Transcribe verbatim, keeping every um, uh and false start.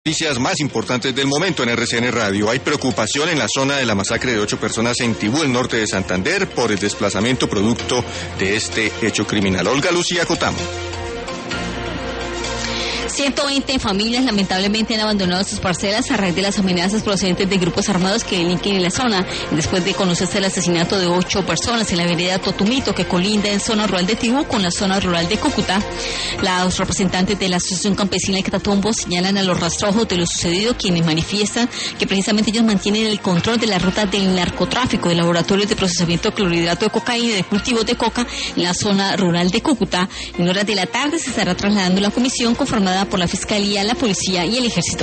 Noticias más importantes del momento en R C N Radio. Hay preocupación en la zona de la masacre de ocho personas en Tibú, el norte de Santander, por el desplazamiento producto de este hecho criminal. Olga Lucía Cotamo. ciento veinte familias lamentablemente han abandonado sus parcelas a raíz de las amenazas procedentes de grupos armados que delinquen en la zona, después de conocerse el asesinato de ocho personas en la vereda Totumito, que colinda en zona rural de Tibú con la zona rural de Cúcuta. Los representantes de la Asociación Campesina de Catatumbo señalan a los rastrojos de lo sucedido, quienes manifiestan que precisamente ellos mantienen el control de la ruta del narcotráfico, de laboratorios de procesamiento de clorhidrato de cocaína y de cultivos de coca en la zona rural de Cúcuta. En horas de la tarde se estará trasladando la comisión conformada por la Fiscalía, la Policía y el Ejército.